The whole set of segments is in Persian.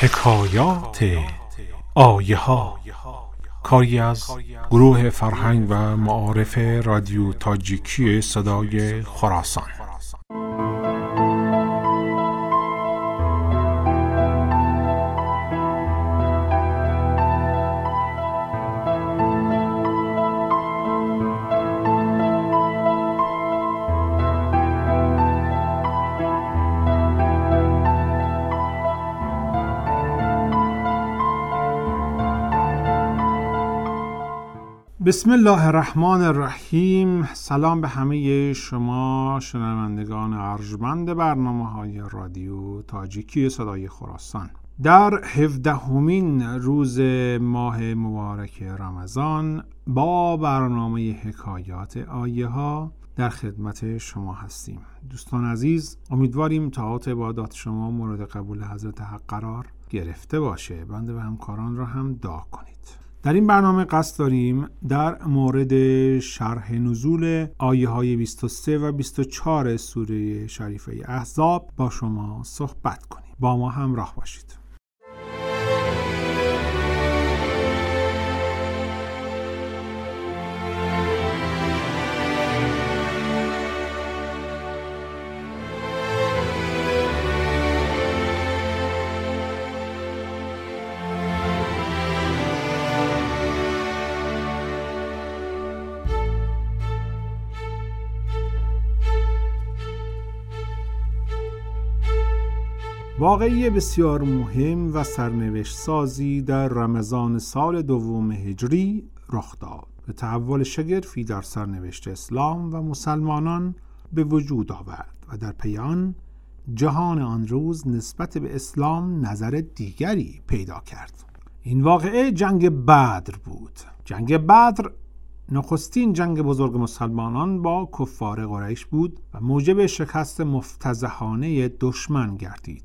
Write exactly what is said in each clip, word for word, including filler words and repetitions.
حکایات آیه ها، کاری از گروه فرهنگ و معارف رادیو تاجیکی صدای خراسان. بسم الله الرحمن الرحیم. سلام به همه شما شنوندگان ارجمند برنامه‌های رادیو تاجیکی صدای خراسان. در هفدهمین روز ماه مبارک رمضان با برنامه حکایات آیه ها در خدمت شما هستیم. دوستان عزیز، امیدواریم طاعات عبادات شما مورد قبول حضرت حق قرار گرفته باشه. بنده و همکاران را هم دعا کنید. در این برنامه قصد داریم در مورد شرح نزول آیه های بیست و سه و بیست و چهار سوره شریفه احزاب با شما صحبت کنیم. با ما همراه باشید. واقعی بسیار مهم و سرنوشت سازی در رمضان سال دوم هجری رخ داد. به تحول شگرفی در سرنوشت اسلام و مسلمانان به وجود آورد و در پی آن جهان آن روز نسبت به اسلام نظر دیگری پیدا کرد. این واقعه جنگ بدر بود. جنگ بدر نخستین جنگ بزرگ مسلمانان با کفار قریش بود و موجب شکست مفتضحانه دشمن گردید.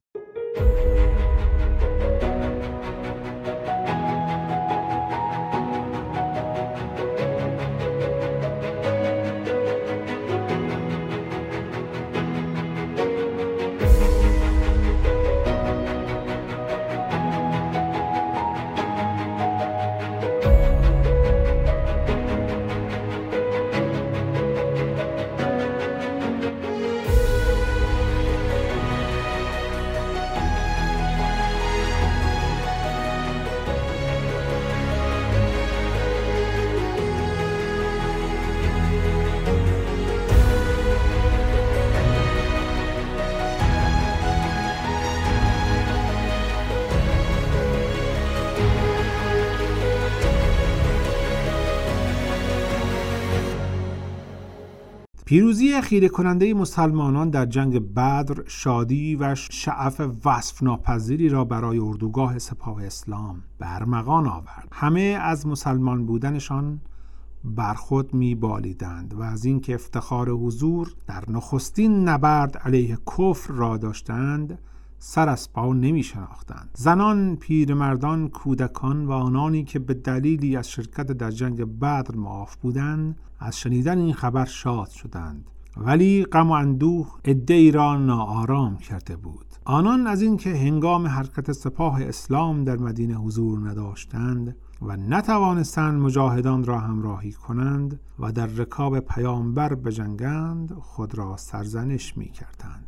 پیروزی خیره کننده مسلمانان در جنگ بدر شادی و شعف وصف ناپذیری را برای اردوگاه سپاه اسلام برمغان آورد. همه از مسلمان بودنشان بر خود می بالیدند و از اینکه افتخار حضور در نخستین نبرد علیه کفر را داشتند سر از پا نمی شناختند. زنان، پیرمردان، کودکان و آنانی که به دلیلی از شرکت در جنگ بدر معاف بودند از شنیدن این خبر شاد شدند، ولی غم و اندوه عده‌ای را ناآرام کرده بود. آنان از اینکه هنگام حرکت سپاه اسلام در مدینه حضور نداشتند و نتوانستند مجاهدان را همراهی کنند و در رکاب پیامبر بجنگند خود را سرزنش می کردند.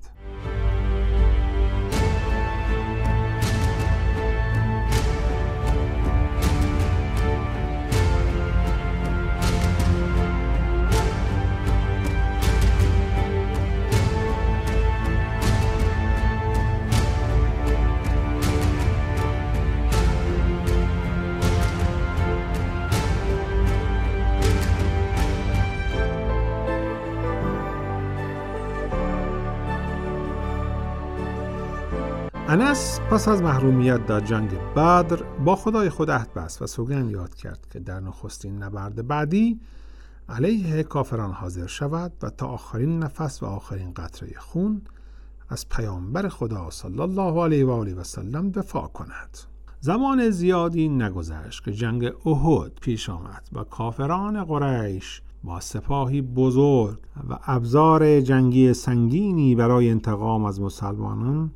انس پس از محرومیت در جنگ بدر با خدای خود عهد بست و سوگند یاد کرد که در نخستین نبرد بعدی علیه کافران حاضر شود و تا آخرین نفس و آخرین قطره خون از پیامبر خدا صلی الله علیه و آله و سلم دفاع کند. زمان زیادی نگذشت که جنگ احد پیش آمد و کافران قریش با سپاهی بزرگ و ابزار جنگی سنگینی برای انتقام از مسلمانان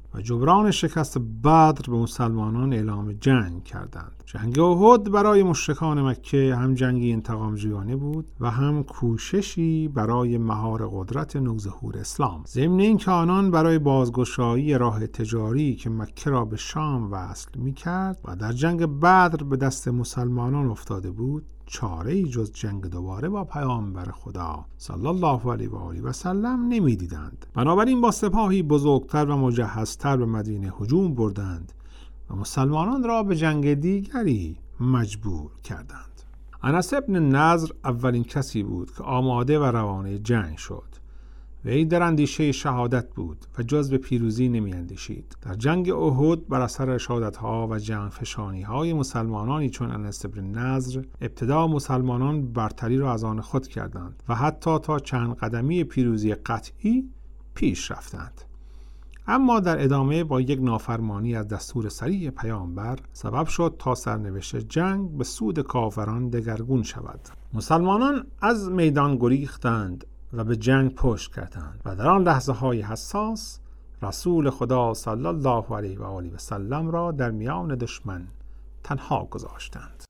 و جبران شکست بدر به مسلمانان اعلام جنگ کردند. جنگ احد برای مشرکان مکه هم جنگی انتقام جویانه بود و هم کوششی برای مهار قدرت نوظهور اسلام. ضمن اینکه آنان برای بازگشایی راه تجاری که مکه را به شام وصل می‌کرد و در جنگ بدر به دست مسلمانان افتاده بود، چاره‌ای جز جنگ دوباره با پیامبر خدا صلی الله علیه و آله و سلم نمی‌دیدند. بنابراین با سپاهی بزرگتر و مجهزتر به مدینه هجوم بردند و مسلمانان را به جنگ دیگری مجبور کردند. انس بن نضر اولین کسی بود که آماده و روانه جنگ شد. وی در اندیشه شهادت بود و جز به پیروزی نمی اندیشید. در جنگ احد بر اثر شهادت‌ها و جنگ فشانی‌های مسلمانانی چون انس بن نضر، ابتدا مسلمانان برتری را از آن خود کردند و حتی تا چند قدمی پیروزی قطعی پیش رفتند. اما در ادامه با یک نافرمانی از دستور صریح پیامبر سبب شد تا سرنوشت جنگ به سود کافران دگرگون شود. مسلمانان از میدان گریختند و به جنگ پشت کردند و در آن لحظه های حساس رسول خدا صلی الله علیه و آله و سلم را در میان دشمن تنها گذاشتند.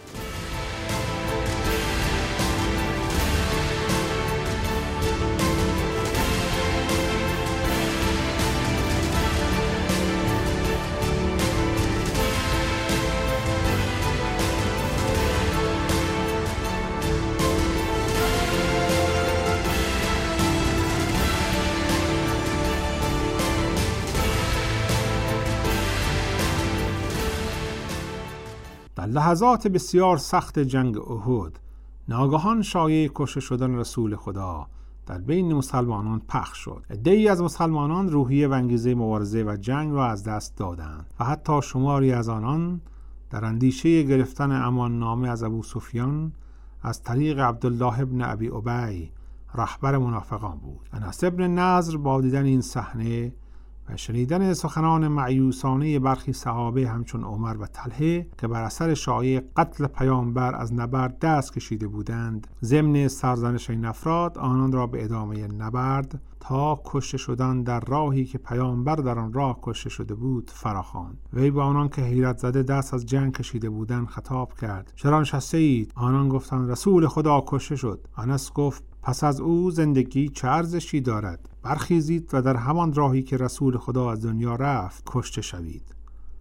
در لحظات بسیار سخت جنگ احد ناگهان شایعه کشته شدن رسول خدا در بین مسلمانان پخش شد. عده‌ای از مسلمانان روحیه و انگیزه مبارزه و جنگ را از دست دادند و حتی شماری از آنان در اندیشه گرفتن امان نامه از ابو سفیان از طریق عبدالله ابن ابی ابی رهبر منافقان بود. انس بن نضر با دیدن این صحنه و شنیدن سخنان مایوسانه برخی صحابه همچون عمر و طلحه که بر اثر شایعه قتل پیامبر از نبرد دست کشیده بودند، ضمن سرزنش این افراد آنان را به ادامه نبرد تا کشته شدن در راهی که پیامبر در آن راه کشته شده بود فراخواند. وی به آنان که حیرت زده دست از جنگ کشیده بودند خطاب کرد: چرا نشسته اید؟ آنان گفتند رسول خدا کشته شد. انس گفت: پس از او زندگی چه ارزشی دارد؟ برخیزید و در همان راهی که رسول خدا از دنیا رفت کشته شوید.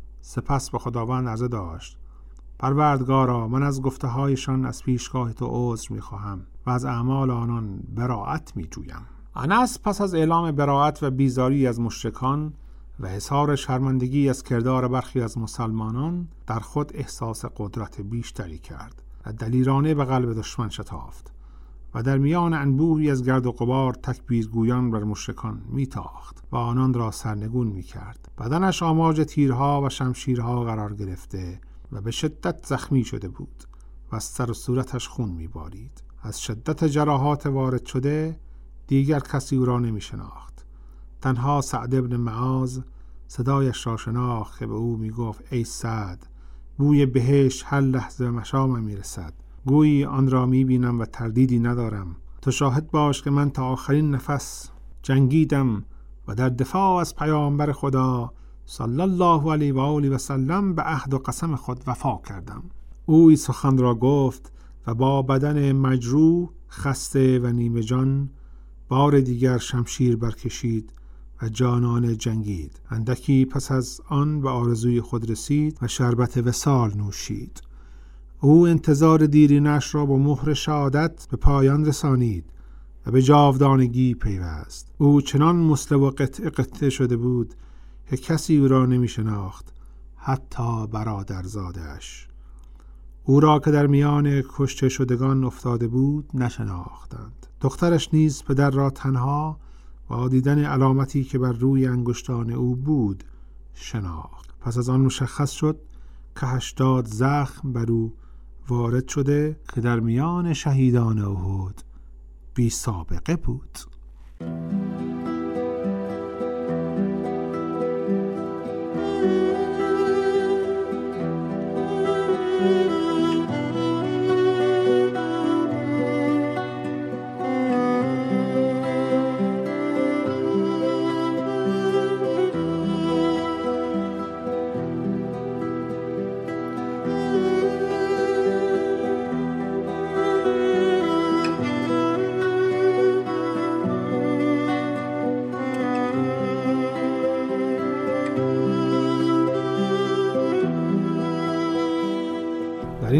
سپس به خداوند عرضه داشت: پروردگارا، من از گفته هایشان از پیشگاه تو عذر می خواهم و از اعمال آنان براءت می جویم. انس پس از اعلام براءت و بیزاری از مشرکان و اظهار شرمندگی از کردار برخی از مسلمانان در خود احساس قدرت بیشتری کرد و دلیرانه به قلب دشمن شتافت و در میان انبوهی از گرد و غبار تکبیرگویان بر مشرکان میتاخت و آنان را سرنگون میکرد. بدنش آماج تیرها و شمشیرها قرار گرفته و به شدت زخمی شده بود و از سر و صورتش خون میبارید. از شدت جراحات وارد شده دیگر کسی او را نمیشناخت. تنها سعد ابن معاذ صدایش را شناخت که به او میگفت: ای سعد، بوی بهشت هر لحظه به مشامم میرسد. گویی آن را میبینم و تردیدی ندارم. تو شاهد باش که من تا آخرین نفس جنگیدم و در دفاع از پیامبر خدا صلی الله علیه و آله و سلم به عهد و قسم خود وفا کردم. او این سخن را گفت و با بدن مجروح، خسته و نیمه جان بار دیگر شمشیر برکشید و جانانه جنگید. اندکی پس از آن به آرزوی خود رسید و شربت وصال نوشید. او انتظار دیرینش را با مهر شهادت به پایان رسانید و به جاودانگی پیوست. او چنان مسلح و قطع قطع شده بود که کسی او را نمی شناخت، حتی برادرزادش. او را که در میان کشته شدگان افتاده بود نشناختند. دخترش نیز پدر را تنها با دیدن علامتی که بر روی انگشتان او بود شناخت. پس از آن مشخص شد که هشتاد زخم بر او وارد شده که در میان شهیدان احد بی سابقه بود.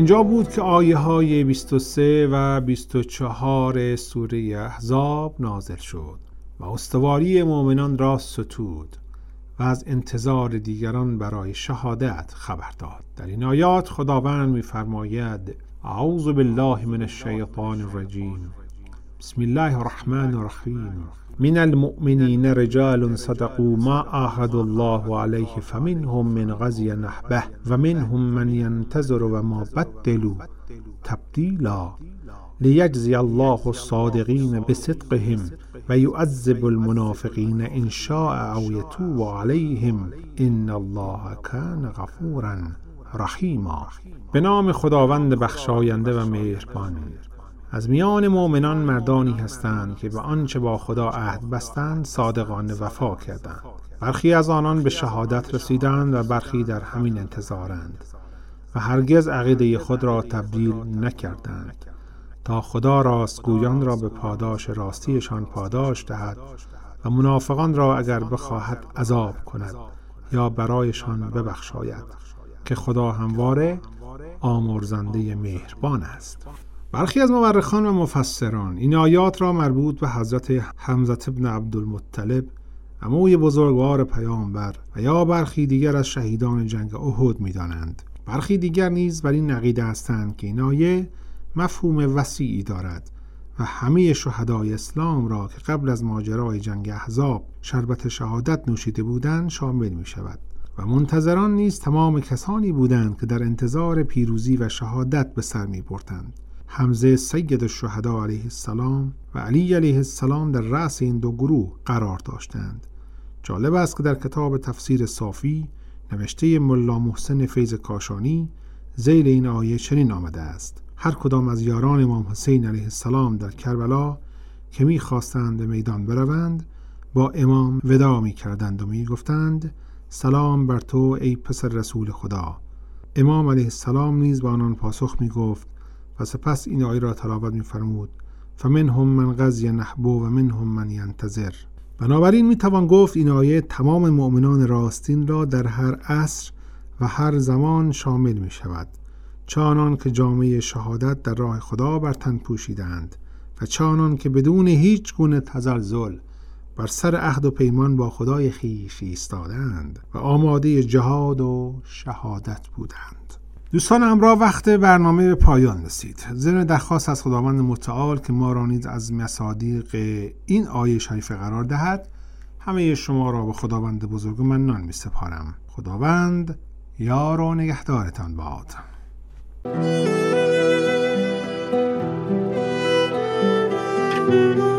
اینجا بود که آیه های بیست و سه و بیست و چهار سوره احزاب نازل شد و استواری مؤمنان را ستود و از انتظار دیگران برای شهادت خبر داد. در این آیات خداوند می‌فرماید: اعوذ بالله من الشیطان الرجیم، بسم الله الرحمن الرحیم، من المؤمنین رجال صدقوا ما عاهدوا الله علیه فمنهم من قضی نحبه و منهم من ینتظر و ما بدلوا تبدیلا لیجزی الله الصادقین بصدقهم و یعذب المنافقین ان شاء او یتوب علیهم ان الله کان غفورا رحیما. به نام خداوند بخشاینده و مهربان. از میان مؤمنان مردانی هستند که به آنچه با خدا عهد بستند صادقانه وفا کردند. برخی از آنان به شهادت رسیدند و برخی در همین انتظارند و هرگز عقیده خود را تبدیل نکردند تا خدا راستگویان را به پاداش راستیشان پاداش دهد و منافقان را اگر بخواهد عذاب کند یا برایشان ببخشاید که خدا همواره آمرزنده مهربان است. برخی از مورخان و مفسران این آیات را مربوط به حضرت حمزه بن عبدالمطلب عموی بزرگوار پیامبر و یا برخی دیگر از شهیدان جنگ احد می‌دانند. برخی دیگر نیز بر این عقیده هستند که این آیه مفهوم وسیعی دارد و همه شهدای اسلام را که قبل از ماجرای جنگ احزاب شربت شهادت نوشیده بودند شامل می شود و منتظران نیز تمام کسانی بودند که در انتظار پیروزی و شهادت به سر می بردند. حمزه سید الشهدا علیه السلام و علی علیه السلام در رأس این دو گروه قرار داشتند. جالب است که در کتاب تفسیر صافی نوشته ملا محسن فیض کاشانی ذیل این آیه چنین آمده است: هر کدام از یاران امام حسین علیه السلام در کربلا که می خواستند به میدان بروند با امام وداع می کردند و می گفتند سلام بر تو ای پسر رسول خدا. امام علیه السلام نیز با آنان پاسخ می گفت و سپس این آیه را تلاوت می فرمود: فمنهم من قضی نحبه و منهم من ینتظر. بنابراین می توان گفت این آیه تمام مؤمنان راستین را در هر عصر و هر زمان شامل می شود، چه آنان که جامعه شهادت در راه خدا بر تن پوشیدند و چه آنان که بدون هیچ گونه تزلزل بر سر عهد و پیمان با خدای خویش ایستادند و آماده جهاد و شهادت بودند. دوستان همراه، وقت برنامه به پایان رسید. ضمن درخواست از خداوند متعال که ما را نیز از مصادیق این آیه شریفه قرار دهد، همه شما را به خداوند بزرگ و منان می سپارم. خداوند یار و نگهدارتان باد.